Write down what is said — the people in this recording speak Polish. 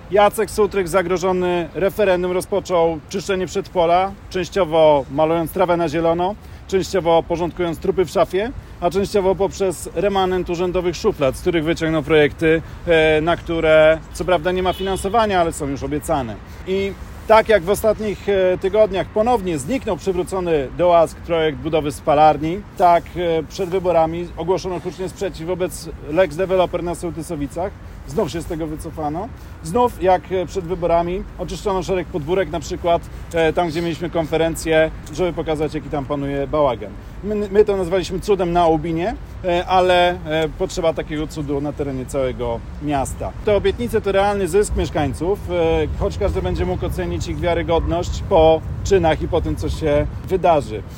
Jacek Sutryk, zagrożony referendum, rozpoczął czyszczenie przedpola, częściowo malując trawę na zielono, częściowo porządkując trupy w szafie, a częściowo poprzez remanent urzędowych szuflad, z których wyciągnął projekty, na które co prawda nie ma finansowania, ale są już obiecane. I tak jak w ostatnich tygodniach ponownie zniknął przywrócony do łask projekt budowy spalarni, tak przed wyborami ogłoszono hucznie sprzeciw wobec Lex Developer na Sołtysowicach. Znów się z tego wycofano. Znów, jak przed wyborami, oczyszczono szereg podwórek, na przykład tam, gdzie mieliśmy konferencję, żeby pokazać, jaki tam panuje bałagan. My to nazwaliśmy cudem na Łubinie, ale potrzeba takiego cudu na terenie całego miasta. Te obietnice to realny zysk mieszkańców, choć każdy będzie mógł ocenić ich wiarygodność po czynach i po tym, co się wydarzy.